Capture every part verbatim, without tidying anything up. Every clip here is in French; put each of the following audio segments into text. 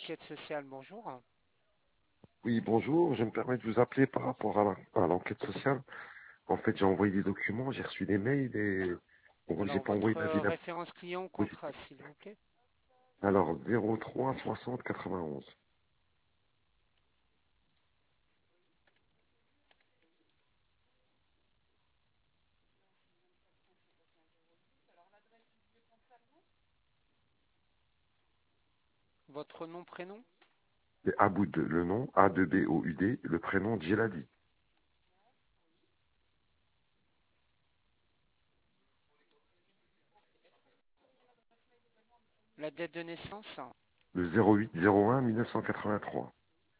Enquête sociale, bonjour. Oui, bonjour, je me permets de vous appeler par rapport à la- à l'enquête sociale. En fait, j'ai envoyé des documents, j'ai reçu des mails et bon, j'ai Alors, pas envoyé votre l'avis euh, d'un référence client ou contrat, positif. s'il vous plaît. Alors, zéro trois soixante quatre-vingt-onze. Votre nom, prénom. C'est Aboud, le nom, A deux B O U D, le prénom Djeladi. La date de naissance. Le zéro huit zéro un mille neuf cent quatre-vingt-trois.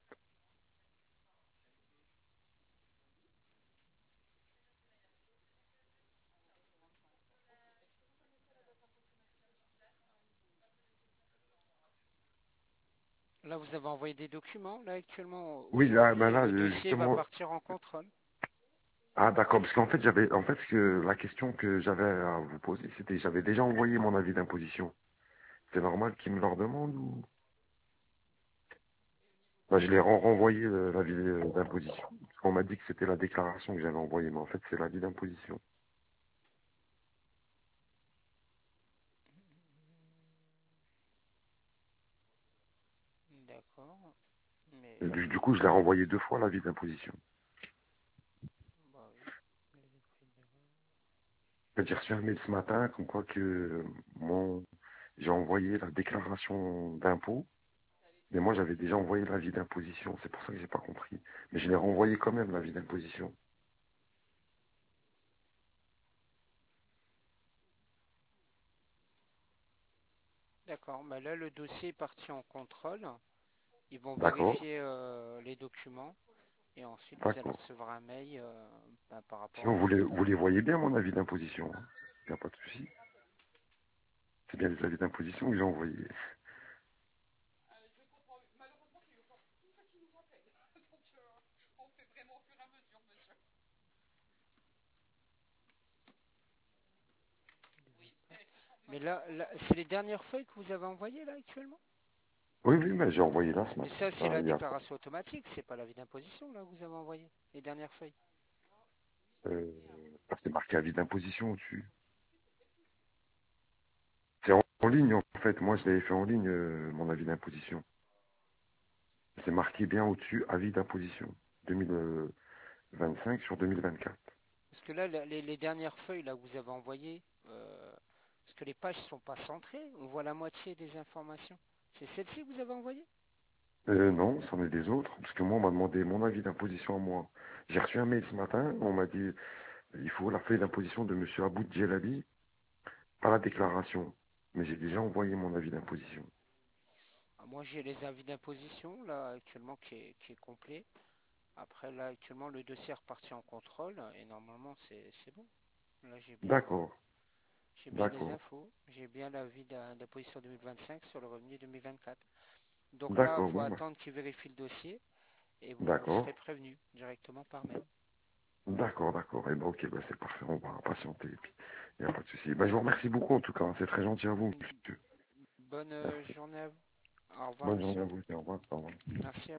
Là, vous avez envoyé des documents. Là, actuellement, Oui, là, ben aujourd'hui, là, le euh, dossier va justement. partir en contrôle. Ah, d'accord, parce qu'en fait, j'avais, en fait, ce que, la question que j'avais à vous poser, c'était, j'avais déjà envoyé mon avis d'imposition. C'est normal qu'ils me le redemandent ou? Bah, je l'ai ren- renvoyé euh, l'avis euh, d'imposition. Parce qu'on m'a dit que c'était la déclaration que j'avais envoyée, mais en fait c'est l'avis d'imposition. D'accord. Mais, Et euh, Du, du coup, je l'ai renvoyé deux fois l'avis d'imposition. bah oui. Mais les prix d'erreur. En fait, j'ai reçu un mail ce matin comme quoi que euh, mon j'ai envoyé la déclaration d'impôt, mais moi j'avais déjà envoyé l'avis d'imposition. C'est pour ça que j'ai pas compris. Mais je l'ai renvoyé quand même l'avis d'imposition. D'accord. Bah là, le dossier est parti en contrôle. Ils vont D'accord, vérifier euh, les documents. Et ensuite, vous allez d'accord. recevoir un mail euh, bah, par rapport à Sinon la vous les, suite. vous les voyez bien mon avis d'imposition. Il n'y a pas de souci. C'est bien les avis d'imposition que j'ai envoyés. Mais là, là, c'est les dernières feuilles que vous avez envoyées là actuellement? Oui, oui, mais j'ai envoyé là ce Mais matin. ça, c'est Enfin, la il y a déclaration automatique, c'est pas l'avis d'imposition là que vous avez envoyé, les dernières feuilles. Euh, parce que c'est marqué avis d'imposition au-dessus. C'est en, en ligne, en fait. Moi, je l'avais fait en ligne, euh, mon avis d'imposition. C'est marqué bien au-dessus, avis d'imposition. deux mille vingt-cinq sur deux mille vingt-quatre. Parce que là, la- les, les dernières feuilles là que vous avez envoyées, euh, parce que les pages sont pas centrées, on voit la moitié des informations. C'est celle-ci que vous avez envoyée? Euh, non, c'en est des autres. Parce que moi, on m'a demandé mon avis d'imposition à moi. J'ai reçu un mail ce matin. On m'a dit, il faut la feuille d'imposition de monsieur Aboud Djelali, pas la déclaration. Mais j'ai déjà envoyé mon avis d'imposition. Ah, moi, j'ai les avis d'imposition là actuellement qui est, qui est complet. Après, là, actuellement, le dossier est reparti en contrôle et normalement, c'est c'est bon. Là, j'ai bien. D'accord, J'ai bien les d'accord, infos, j'ai bien l'avis d'imposition deux mille vingt-cinq sur le revenu deux mille vingt-quatre. Donc là, il d'accord, faut bon, bah, attendre qu'ils vérifient le dossier et vous d'accord, serez prévenu directement par mail. d'accord, d'accord. Et ben, ok, bah, c'est parfait. On va patienter. Et puis, il n'y a pas de souci. Ben, je vous remercie beaucoup, en tout cas. C'est très gentil à vous, monsieur. Bonne euh, Merci. journée à vous. Au revoir, Bonne journée monsieur. à vous. Au revoir. Au revoir. Merci.